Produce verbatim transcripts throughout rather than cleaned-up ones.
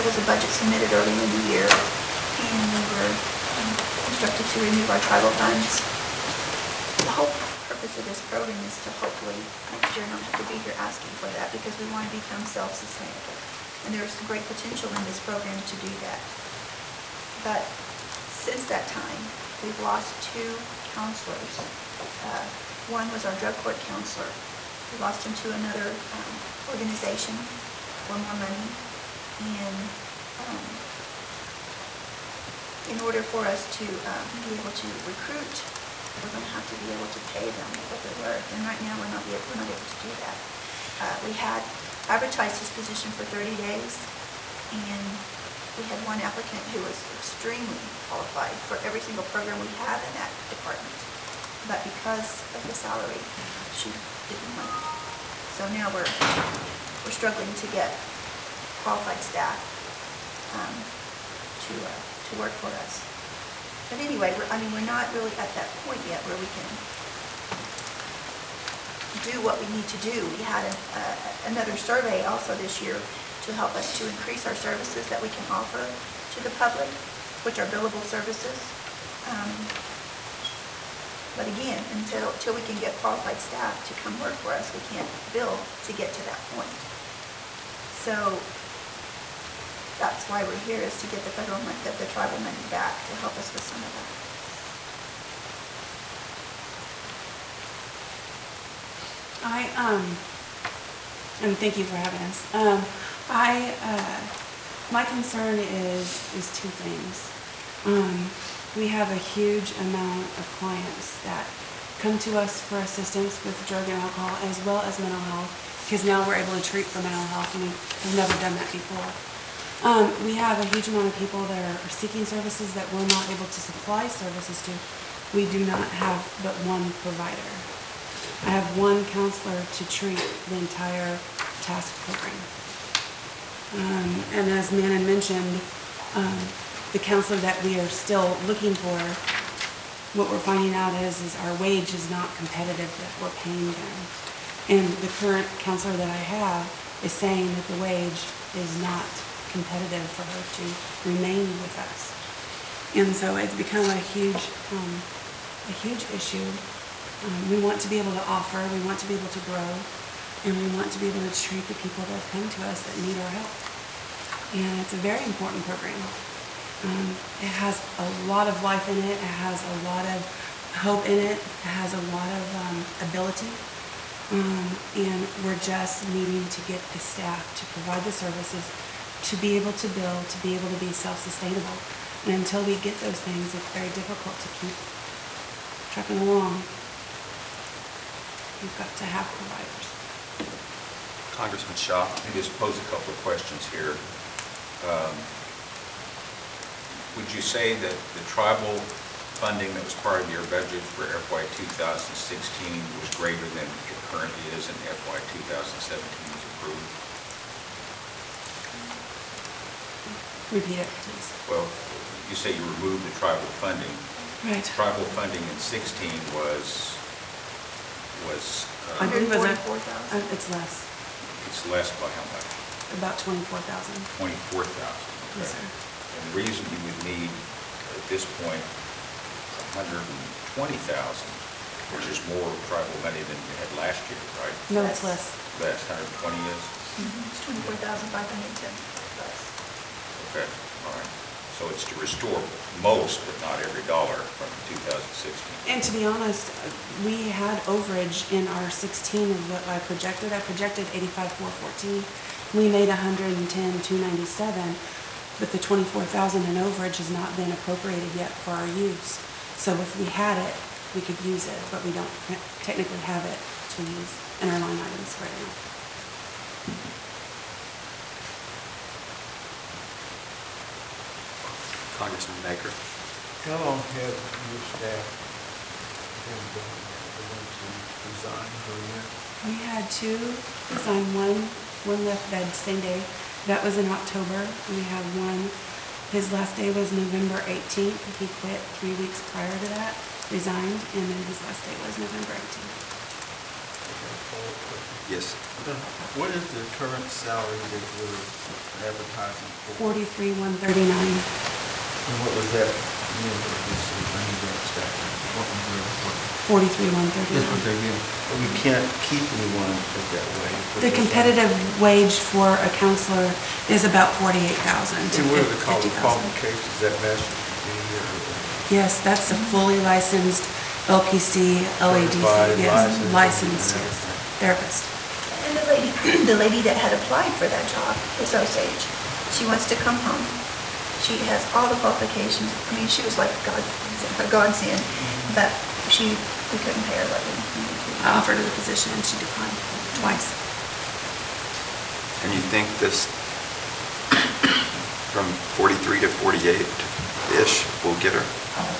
was a budget submitted early in the year, and we were um, instructed to remove our tribal funds. The whole purpose of this program is to hopefully next year not have to be here asking for that, because we want to become self-sustainable. And there's great potential in this program to do that. But since that time, we've lost two counselors. Uh, one was our drug court counselor. We lost him to another um, organization for more money. And um, in order for us to um, be able to recruit, we're going to have to be able to pay them what they're worth. And right now, we're not, be, we're not able to do that. Uh, we had advertised his position for thirty days, and we had one applicant who was extremely qualified for every single program we have in that department. But because of the salary, she didn't want it. So now we're, we're struggling to get qualified staff um, to, uh, to work for us. But anyway, we're, I mean, we're not really at that point yet where we can do what we need to do. We had a, uh, another survey also this year to help us to increase our services that we can offer to the public, which are billable services. Um, but again, until, until we can get qualified staff to come work for us, we can't bill to get to that point. So that's why we're here, is to get the federal money, the, the tribal money back to help us with some of that. I, um, and thank you for having us. Um, I, uh, my concern is, is two things. Um, we have a huge amount of clients that come to us for assistance with drug and alcohol, as well as mental health, because now we're able to treat for mental health, and we've never done that before. Um, we have a huge amount of people that are seeking services that we're not able to supply services to. We do not have but one provider. I have one counselor to treat the entire task program. Um, and as Manon mentioned, um, the counselor that we are still looking for, what we're finding out is, is our wage is not competitive that we're paying them. And the current counselor that I have is saying that the wage is not competitive for her to remain with us. And so it's become a huge, um, a huge issue. Um, we want to be able to offer, we want to be able to grow, and we want to be able to treat the people that have come to us that need our help. And it's a very important program. Um, it has a lot of life in it, it has a lot of hope in it, it has a lot of um, ability. Um, and we're just needing to get the staff to provide the services, to be able to build, to be able to be self-sustainable. And until we get those things, it's very difficult to keep trucking along. We've got to have providers. Congressman Shaw, let me just pose a couple of questions here. Um, would you say that the tribal funding that was part of your budget for F Y two thousand sixteen was greater than it currently is in F Y two thousand seventeen as approved? Repeat it, please. Well, you say you removed the tribal funding. Right. Tribal funding in sixteen was was uh, I believe it was a- forty-four thousand. uh, it's less, it's less by how much? about twenty-four thousand. twenty-four thousand. Yes, sir. And the reason you would need at this point one hundred twenty thousand, which is more tribal money than you had last year, right? No, it's less. Last one hundred twenty is? Mm-hmm. It's twenty-four thousand five hundred ten bucks. Okay, all right. So it's to restore most, but not every dollar from two thousand sixteen. And to be honest, we had overage in our sixteen of what I projected. I projected eighty-five four fourteen. We made one hundred ten two ninety-seven, but the twenty-four thousand in overage has not been appropriated yet for our use. So if we had it, we could use it, but we don't technically have it to use in our line items right now. Congressman Baker. How long have your staff been doing that, the ones who resigned for a year? We had two resign, one, one left bed same day. That was in October. We have one, his last day was November eighteenth. He quit three weeks prior to that, resigned, and then his last day was November eighteenth. Okay, follow-up question. Yes. What is the current salary that we're advertising for? Forty-three, one thirty-nine. And what was that? mean, what was the- I need that stat. What was their- what- Forty-three, one That's what thirty-nine. they're getting. But we can't keep anyone at that way. The competitive wage for a counselor is about forty-eight thousand to And what are the fifty thousand. qualifications, that master's degree or? Yes, that's a fully licensed L P C, L A D C, Certified, yes, licensed. licensed, yes, therapist. And the lady, the lady that had applied for that job is Osage. She wants to come home. She has all the qualifications. I mean, she was like God, a godsend, but she, we couldn't pay her what we needed to. I offered her the position and she declined twice. And you think this, from forty-three to forty-eight-ish, will get her?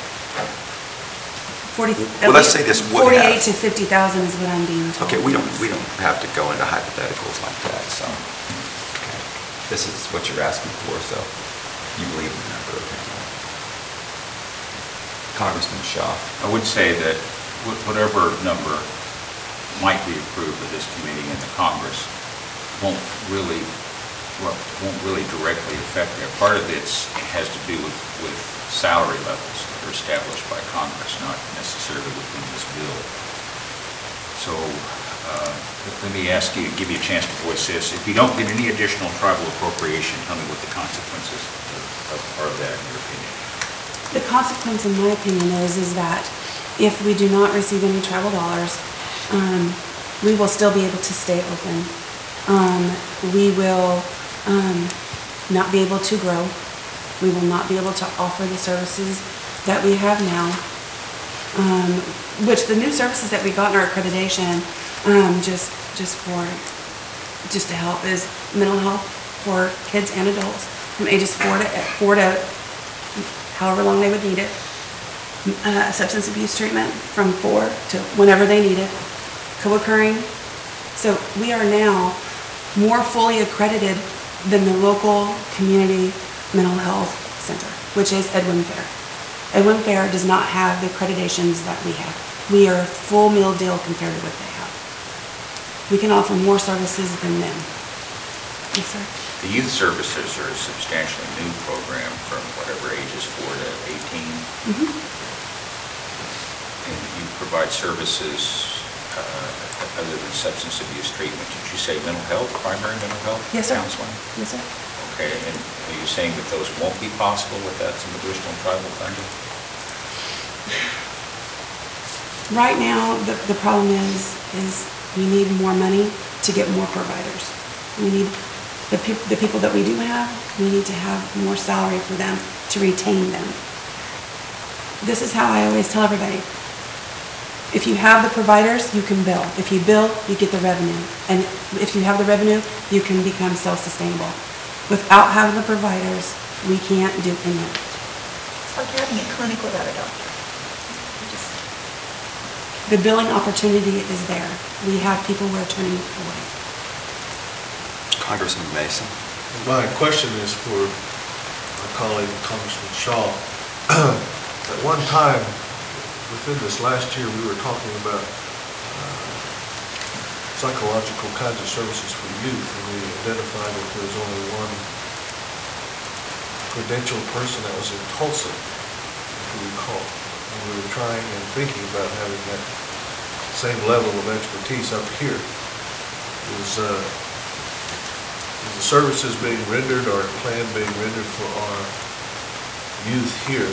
Forty. Well, let's say this would have- Forty-eight to fifty thousand is what I'm being told. Okay, we don't, we don't have to go into hypotheticals like that, so. okay. This is what you're asking for, so you believe in the number, okay. Congressman Shaw. I would say that wh- whatever number might be approved of this committee and the Congress won't really, well, won't really directly affect that. Part of it has to do with, with salary levels that are established by Congress, not necessarily within this bill. So uh, let- let me ask you, give you a chance to voice this. If you don't get any additional tribal appropriation, tell me what the consequences of, are of that, in your opinion. The consequence, in my opinion, is, is that if we do not receive any tribal dollars, um, we will still be able to stay open. Um, we will, um, not be able to grow. We will not be able to offer the services that we have now. Um, which the new services that we got in our accreditation, um, just, just for, just to help is mental health for kids and adults from ages four to, four to however long they would need it. Uh, substance abuse treatment from four to whenever they need it. Co-occurring. So we are now more fully accredited than the local community mental health center, which is Edwin Fair. Edwin Fair does not have the accreditations that we have. We are a full meal deal compared to what they have. We can offer more services than them. Yes, sir. The youth services are a substantially new program from whatever ages four to eighteen. Mhm. And you provide services uh, other than substance abuse treatment. Did you say mental health, primary mental health? Yes, sir. Counseling? Yes, sir. Okay, and are you saying that those won't be possible without some additional tribal funding? Right now, the, the problem is, is we need more money to get more providers. We need, the peop, the people that we do have, we need to have more salary for them to retain them. This is how I always tell everybody. If you have the providers, you can bill. If you bill, you get the revenue. And if you have the revenue, you can become self-sustainable. Without having the providers, we can't do any of it. It's like having a clinic without a doctor. You just- The billing opportunity is there. We have people who are turning away. Congressman Mason. My question is for my colleague Congressman Shaw. At one time, within this last year, we were talking about uh, psychological kinds of services for youth, and we identified that there was only one credentialed person that was in Tulsa, if you recall. And we were trying and thinking about having that same level of expertise up here. Is, uh, is the services being rendered or plan being rendered for our youth here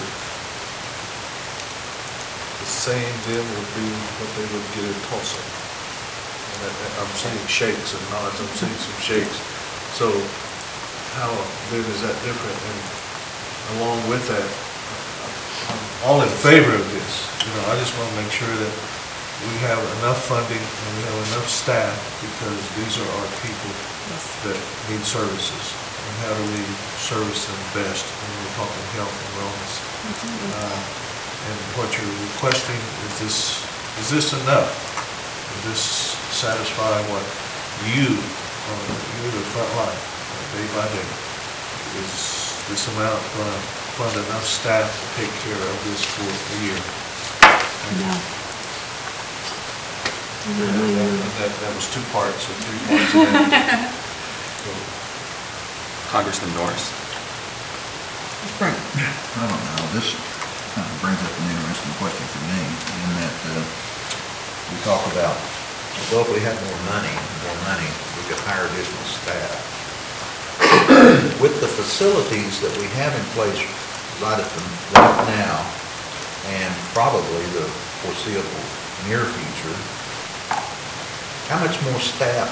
the same then would be what they would get in Tulsa? And I- I'm seeing shakes and nods, I'm seeing some shakes. So how then is that different? And along with that, I'm all in favor of this. You know, I just want to make sure that we have enough funding and we have enough staff, because these are our people Yes. that need services. And how do we service them best when we're talking health and wellness? Uh, And what you're requesting, is this, is this enough? Does this satisfy what you, uh, you're the front line, uh, day by day? Is this amount going to fund enough staff to take care of this for a year? No. And that, that was two parts, or three parts of that. So, Congressman Norris? Frank, I don't know, this kind of brings up an interesting question for me, in that uh, we talk about, well, if we had more money, more money, we could hire additional staff. With the facilities that we have in place right at the, right now, and probably the foreseeable near future, how much more staff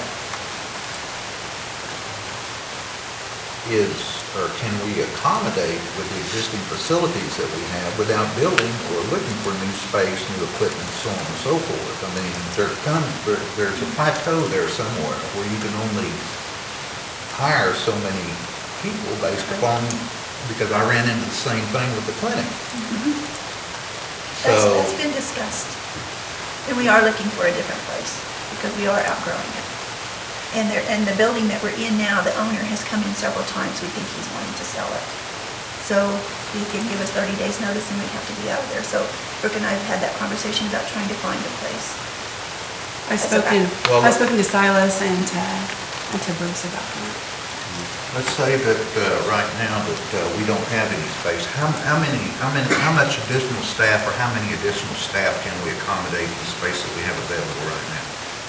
is, or can we accommodate with the existing facilities that we have without building or looking for new space, new equipment, so on and so forth? I mean, there comes, there, there's a plateau there somewhere where you can only hire so many people based upon, because I ran into the same thing with the clinic. That's, So, that's been discussed. And we are looking for a different place because we are outgrowing it. And there, and the building that we're in now, the owner has come in several times. We think he's wanting to sell it. So he can give us thirty days notice and we have to be out of there. So Brooke and I have had that conversation about trying to find a place. I've That's spoken, okay. Well, I've spoken to Silas and to, and to Bruce about that. let's say that uh, right now that uh, we don't have any space, how, how many, how many, how much additional staff or how many additional staff can we accommodate in the space that we have available right now?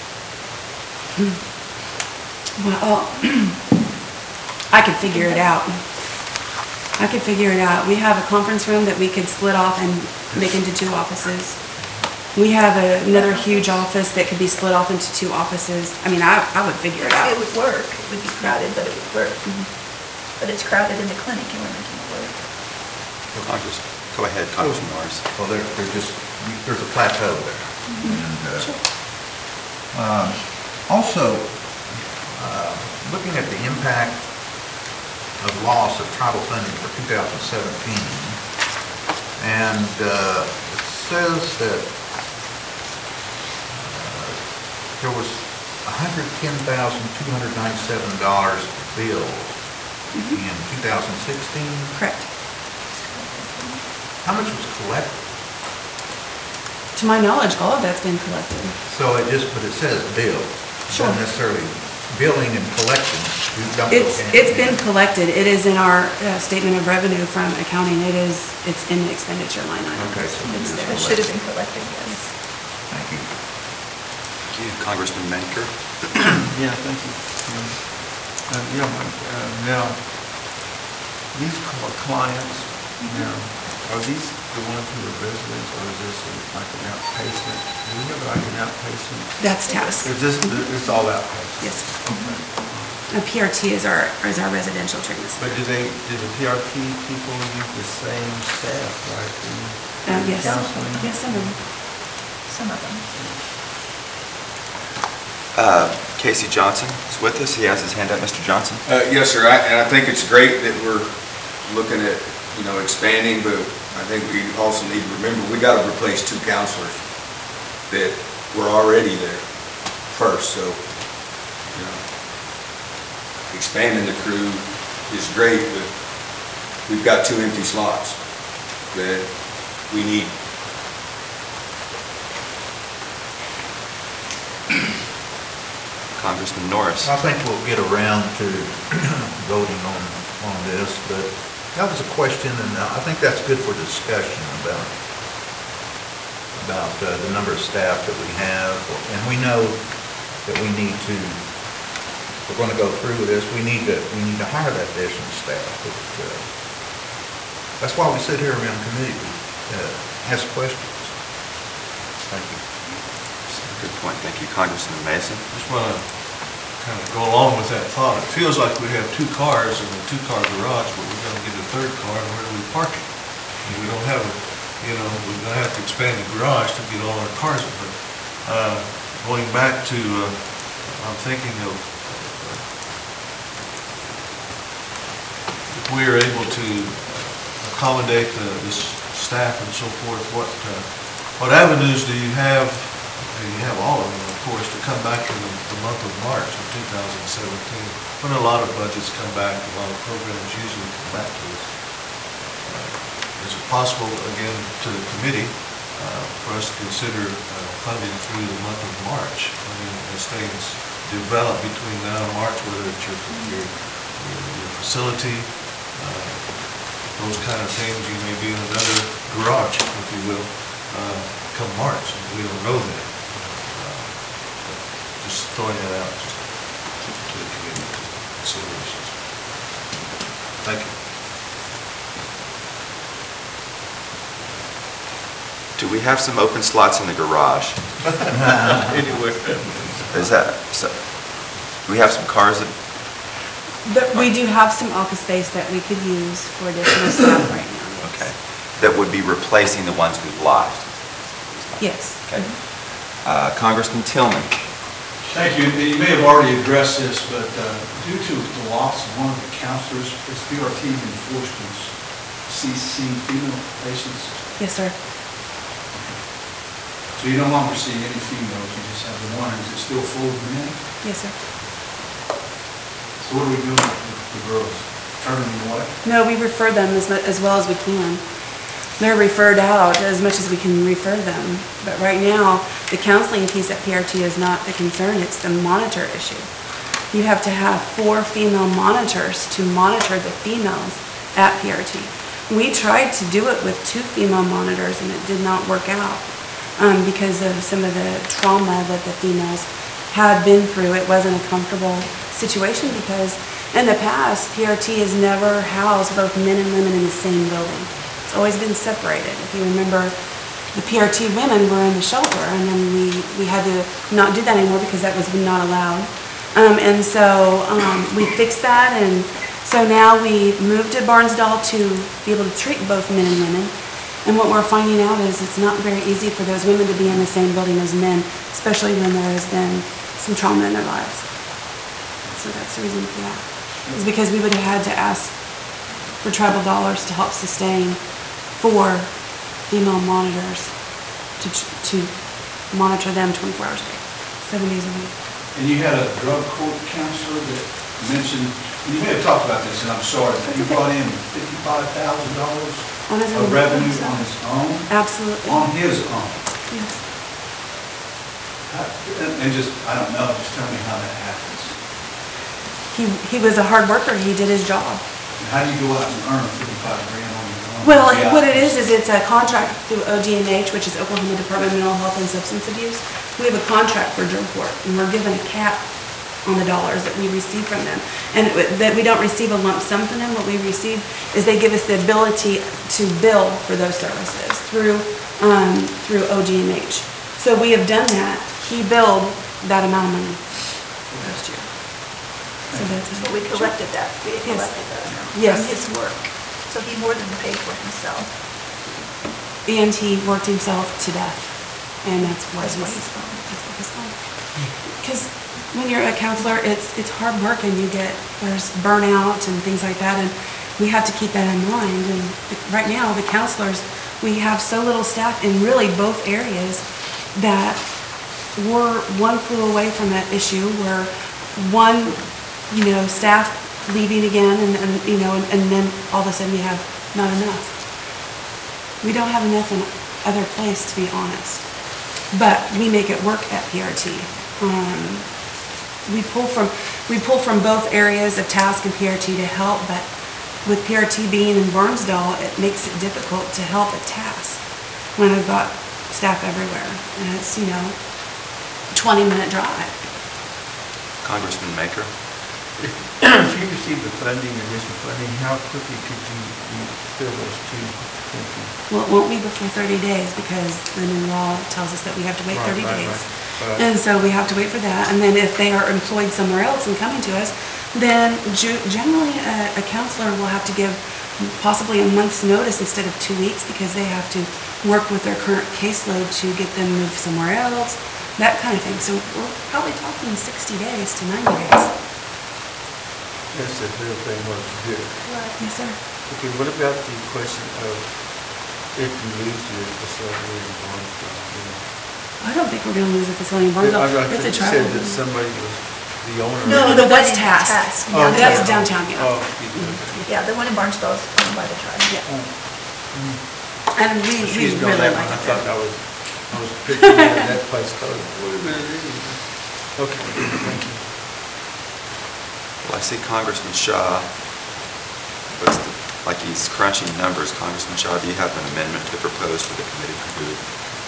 Well, I could figure it out. I could figure it out. We have a conference room that we could split off and make into two offices. We have a- another huge office that could be split off into two offices. I mean, I, I would figure it out. It would work. It would be crowded, but it would work. But it's crowded in the clinic and we're making it work. Congress, go ahead, Congressman Norris. Well, there, there's just, there's a plateau there. And, uh, um, also, uh, looking at the impact of loss of tribal funding for two thousand seventeen, and uh, it says that uh, there was one hundred ten thousand two hundred ninety-seven dollars billed in two thousand sixteen. Correct. How much was collected? To my knowledge, all of that's been collected. So it just, but it says billed. Sure. Not necessarily billing and collection. You don't go It's, hand it's in been hand. collected. It is in our uh, statement of revenue from accounting. It is, it's in the expenditure line item. Okay, so It's it is there. It should have been collected, yes. Thank you. Thank you. Congressman Menker? Yeah, thank you. Um, Yeah, Mike, uh, now, these cl- clients, now, are these the ones who are residents, or is this like an outpatient? Do we have like an outpatient? That's task. Is this, it's all outpatient? Yes. Okay. A P R T is our, is our residential treatment But center. do they, do the P R P people use the same staff, right? Uh, in yes. Counseling? Yes, some of them. Some of them. Uh, Casey Johnson is with us. He has his hand up. Mister Johnson? Uh, Yes, sir, I- and I think it's great that we're looking at, you know, expanding, but I think we also need to remember, we got to replace two counselors that were already there first, so, you know, expanding the crew is great, but we've got two empty slots that we need. Congressman Norris? I think we'll get around to voting on, on this, but that was a question, and I think that's good for discussion about, about uh, the number of staff that we have. And we know that we need to, if we're going to go through with this, we need to, we need to hire that additional staff. But, uh, That's why we sit here around committee, uh, ask questions. Thank you. Good point. Thank you. Congressman Mason? Just want to kind of go along with that thought. It feels like we have two cars in a two-car garage, but we're going to get a third car, and where do we park it? And we don't have, a, you know, we're going to have to expand the garage to get all our cars in. But uh, going back to, uh, I'm thinking of, if we are able to accommodate the, this staff and so forth, what, uh, what avenues do you have? And you have all of them, of course, to come back in the, the month of March of two thousand seventeen, when a lot of budgets come back, a lot of programs usually come back to us. Uh, Is it possible, again, to the committee, uh, for us to consider uh, funding through the month of March. I mean, as things develop between now and March, whether it's your, your, your your facility, uh, those kind of things, you may be in another garage, if you will, uh, come March, and we don't know that. Uh, Just throwing that out, just to to the community considerations. Thank you. Do we have some open slots in the garage? Anyway. Is that, so, do we have some cars that, But we do have some office space that we could use for additional staff right now. yes. okay, that would be replacing the ones we've lost? Yes. Okay. Uh, Congressman Tillman? Thank you. You may have already addressed this, but uh, due to the loss of one of the counselors, is B R T enforced to cease seeing female patients? Yes, sir. So you no longer see any females, you just have the one. Is it still full of men? Yes, sir. So what are we doing with the girls? Turning them away? No, we refer them as mu, as well as we can. They're referred out as much as we can refer them. But right now, the counseling piece at P R T is not the concern, it's the monitor issue. You have to have four female monitors to monitor the females at P R T. We tried to do it with two female monitors and it did not work out um, because of some of the trauma that the females had been through. It wasn't a comfortable situation because in the past, P R T has never housed both men and women in the same building. It's always been separated. If you remember, the P R T women were in the shelter, and then we, we had to not do that anymore because that was not allowed. Um, and so um, we fixed that, and so now we moved to Barnsdall to be able to treat both men and women. And what we're finding out is it's not very easy for those women to be in the same building as men, especially when there has been some trauma in their lives. So that's the reason for that. Is because we would have had to ask for tribal dollars to help sustain four female monitors to, to monitor them twenty-four hours a day, seven days a week. And you had a drug court counselor that mentioned, you may have talked about this, and I'm sorry, but you brought in fifty-five thousand dollars On his own. of revenue on his own? Absolutely. On his own? Yes. How- And and just, I don't know, just tell me how that happens. He, he was a hard worker. He did his job. And how do you go out and earn fifty-five grand on your own? Well, Yeah. what it is, is it's a contract through O D M H, which is Oklahoma Department of Mental Health and Substance Abuse. We have a contract for drug court, and we're given a cap on the dollars that we receive from them. And it- that we don't receive a lump sum from them. What we receive is they give us the ability to bill for those services through, um, through O D M H. So we have done that. He billed that amount of money last year. So that's So it. we collected that, we Yes. collected that amount Yes. from his work. So he more than paid for himself. And he worked himself to death. And that's why That's he's, why he's gone. that's why he's gone. Because when you're a counselor, it's, it's hard work and you get, there's burnout and things like that. And we have to keep that in mind. And right now, the counselors, we have so little staff in really both areas that we're one flew away from that issue where one, you know, staff leaving again and, and you know, and, and then all of a sudden we have not enough. We don't have enough in other place, to be honest. But we make it work at P R T. Um, we pull from, we pull from both areas of task and P R T to help, but with P R T being in Barnsdall, it makes it difficult to help at task when I've got staff everywhere. And it's, you know, twenty minute drive. Congressman Maker? If you receive the funding, additional funding, how quickly could you you fill those two positions? Well, it won't be before thirty days because the new law tells us that we have to wait Right, thirty right, days. right. And so we have to wait for that. And then if they are employed somewhere else and coming to us, then ju- generally a, a counselor will have to give possibly a month's notice instead of two weeks because they have to work with their current caseload to get them moved somewhere else, that kind of thing. So we're probably talking sixty days to ninety days. That's the little thing was good. Yes, sir. Okay, what about the question of if you lose your facility in Barnsdall? you know? I don't think we're gonna lose a facility in Barnsdall. I got It's a you travel. said that somebody was the owner. No, of it. the that's one in task. Task, Oh, yeah. That's okay. downtown, yeah. Oh, excuse me. Yeah, the one in Barnsdall is owned by the tribe. Yeah. and we, we She's going really that like one. I it thought there. I was, I was picturing that that place closed. Wait a minute. Okay, thank you. Well, I see Congressman Shaw, looks to- like he's crunching numbers. Congressman Shaw, do you have an amendment to propose for the committee to do?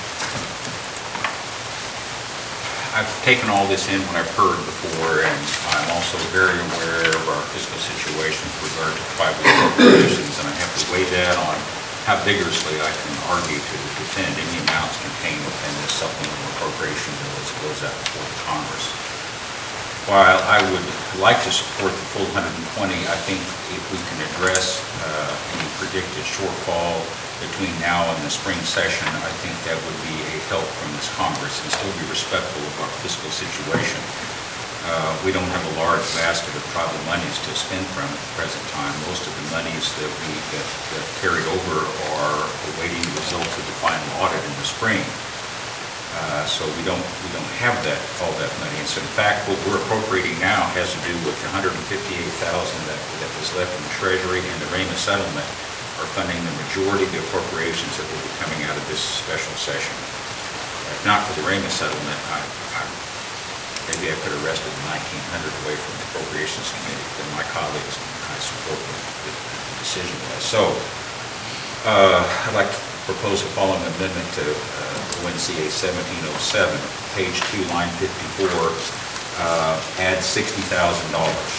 I've taken all this in when I've heard before, and I'm also very aware of our fiscal situation with regard to five-week appropriations, and I have to weigh that on how vigorously I can argue to defend any amounts contained within this supplemental appropriation bill as it goes out before the Congress. While I would like to support the full one hundred twenty, I think if we can address uh, any predicted shortfall between now and the spring session, I think that would be a help from this Congress and still be respectful of our fiscal situation. Uh, We don't have a large basket of tribal monies to spend from at the present time. Most of the monies that we that that carried over are awaiting the results of the final audit in the spring. Uh, So we don't, we don't have that, all that money. And so in fact, what we're appropriating now has to do with the one hundred fifty-eight thousand that, that was left in the Treasury and the RAMA settlement are funding the majority of the appropriations that will be coming out of this special session. If not for the RAMA settlement, I, I, maybe I could have rested the nineteen hundred away from the Appropriations Committee, but my colleagues and I support what the, the decision was. So, uh, I'd like to propose the following amendment to uh, O N C A seventeen oh seven, page two, line fifty-four, uh, add sixty thousand dollars.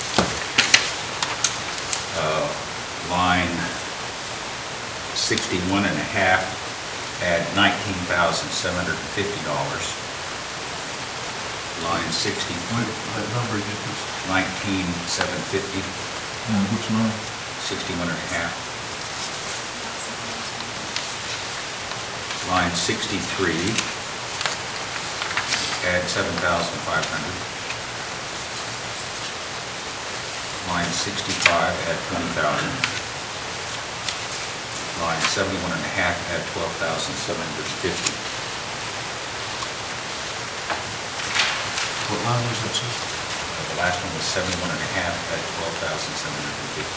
Uh, line sixty-one and a half, add nineteen thousand seven hundred fifty dollars. Line sixty, Wait, that number you just, nineteen seven fifty, uh, which line? sixty-one and a half. Line sixty-three, add seven thousand five hundred. Line sixty-five, add twenty thousand. Line seventy-one and a half, add twelve thousand seven hundred fifty. What line was that, sir? Uh, The last one was seventy-one and a half, add twelve thousand seven hundred fifty.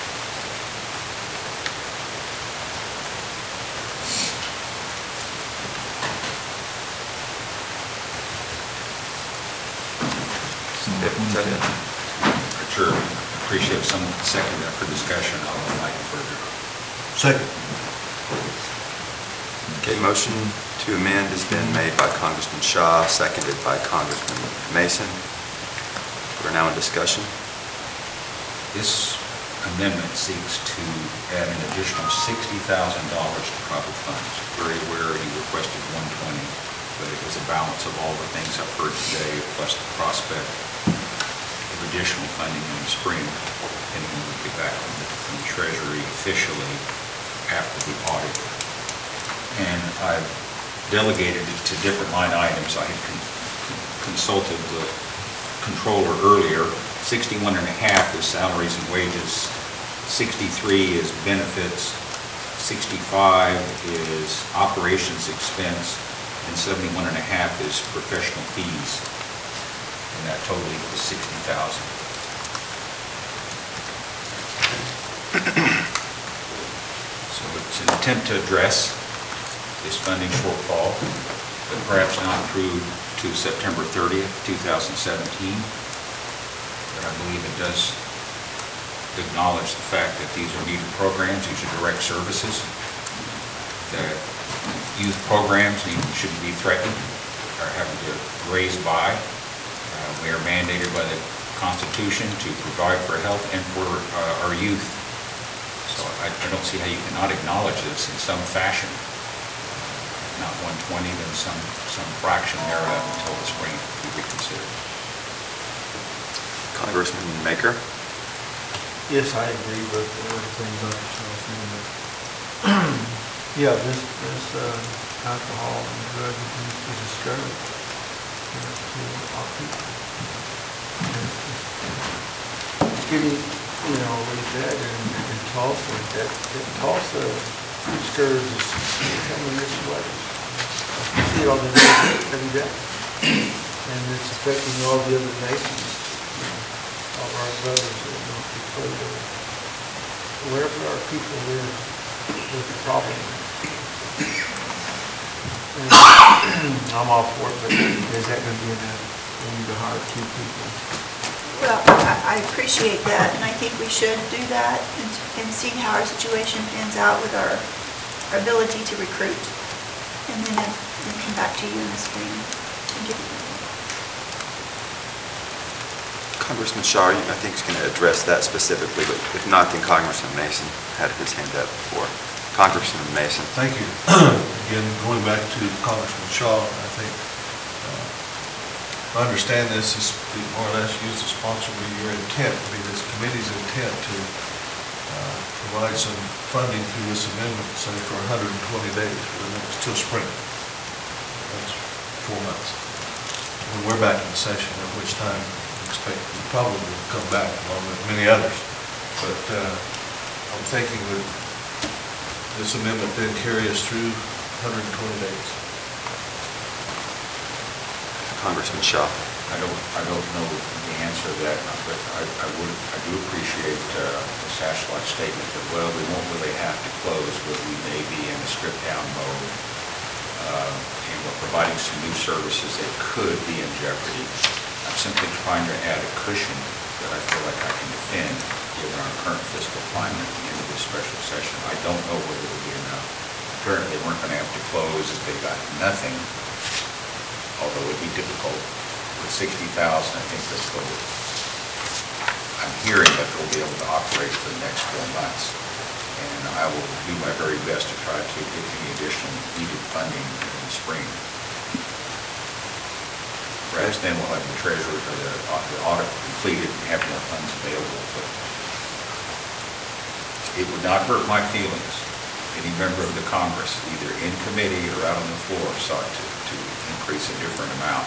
Yep, is that it? Sure, appreciate if someone can second that for discussion, I'll invite further. Second. Okay, motion to amend has been made by Congressman Shaw, seconded by Congressman Mason. We're now in discussion. This amendment seeks to add an additional sixty thousand dollars to tribal funds. Very aware he requested one twenty, but it was a balance of all the things I've heard today, plus the prospect of additional funding in the spring, and we will get back from the, from the Treasury officially after the audit. And I've delegated it to different line items. I had con- consulted the controller earlier. sixty-one and a half is salaries and wages, sixty-three is benefits, sixty-five is operations expense, and seventy-one and a half is professional fees. And that total equals sixty thousand. So it's an attempt to address this funding shortfall, but perhaps not through to September thirtieth, two thousand seventeen. But I believe it does acknowledge the fact that these are needed programs, these are direct services, that youth programs need, shouldn't be threatened or having to raise by. Uh, We are mandated by the Constitution to provide for health and for uh, our youth. So I I don't see how you cannot acknowledge this in some fashion. Not one twenty, then some, some fraction thereof until the spring to be reconsidered. Congressman Maker? Yes, I agree with everything Doctor Shaw said. Yeah, this, this uh, alcohol and drug abuse is a scourge, you know, to our people. And it's Getting, you know, like that in, in Tulsa, that, that Tulsa scourge is becoming this way. You see it on the news every day. And it's affecting all the other nations, you know, all our brothers that don't be further. Wherever our people live, there's a problem. I'm all for it, but is that gonna be enough? We need to hire two people. Well, I, I appreciate that, and I think we should do that and, and see how our situation pans out with our, our ability to recruit. And then, then come back to you in the spring and give you. Congressman Shaw, I think is going to address that specifically, but if not, then Congressman Mason had his hand up before. Congressman Mason. Thank you. Again, going back to Congressman Shaw, I think, uh, I understand this is more or less used as sponsor with your intent, I mean, this committee's intent to uh, provide some funding through this amendment, say for one hundred twenty days for the next, till spring. That's four months. When we're back in session, at which time we expect we probably will come back along with many others. But uh, I'm thinking that this amendment then carry us through one hundred twenty days. Congressman Shaw. I don't, I don't know the answer to that, but I, I would, I do appreciate uh, Miz Ashlott's statement that, well, we won't really have to close, but we may be in a strip down mode. Uh, and we're providing some new services that could be in jeopardy. I'm simply trying to add a cushion that I feel like I can defend, given our current fiscal climate at the end of this special session. I don't know whether it will be enough. Apparently, they weren't going to have to close if they got nothing, although it'd be difficult. With sixty thousand, I think that's what I'm hearing that they'll be able to operate for the next four months. And I will do my very best to try to get any additional needed funding in the spring. Whereas then we'll have the treasurer, or the the audit completed and have more funds available. But it would not hurt my feelings if any member of the Congress, either in committee or out on the floor, sought to, to increase a different amount.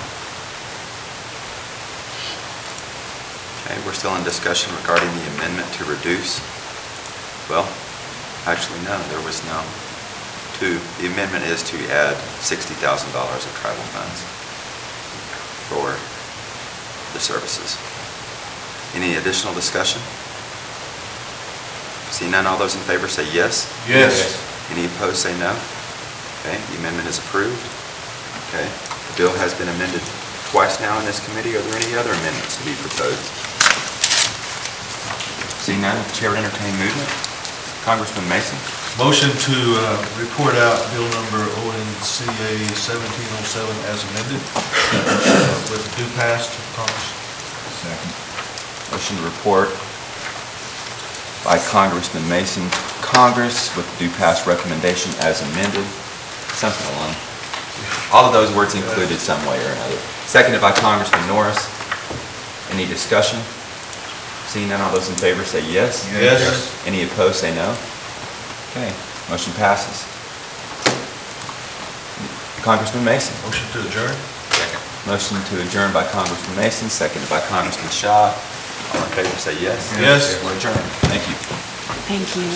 Okay, we're still in discussion regarding the amendment to reduce. Well, actually, no, there was no. Two, the amendment is to add sixty thousand dollars of tribal funds for the services. Any additional discussion? See none, all those in favor say yes. Yes. Any opposed say no. Okay, the amendment is approved. Okay, the bill has been amended twice now in this committee. Are there any other amendments to be proposed? Seeing none, the chair would entertain movement. Congressman Mason. Motion to uh, report out bill number O N C A seventeen oh seven as amended uh, with due pass to Congress. Second. Motion to report by Congressman Mason, Congress with due pass recommendation as amended. Something along. All of those words included some way or another. Seconded by Congressman Norris. Any discussion? Seeing none, all those in favor say yes. Yes. Any opposed say no. Okay, motion passes. Congressman Mason. Motion to adjourn. Second. Motion to adjourn by Congressman Mason, seconded by Congressman Shaw. All in favor say yes. Yes. We're adjourned. Thank you. Thank you.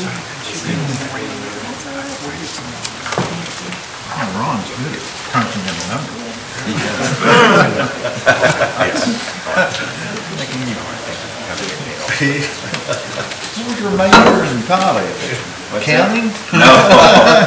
Oh, Ron's good at crunching in the numbers. What was your major in college? Counting? No.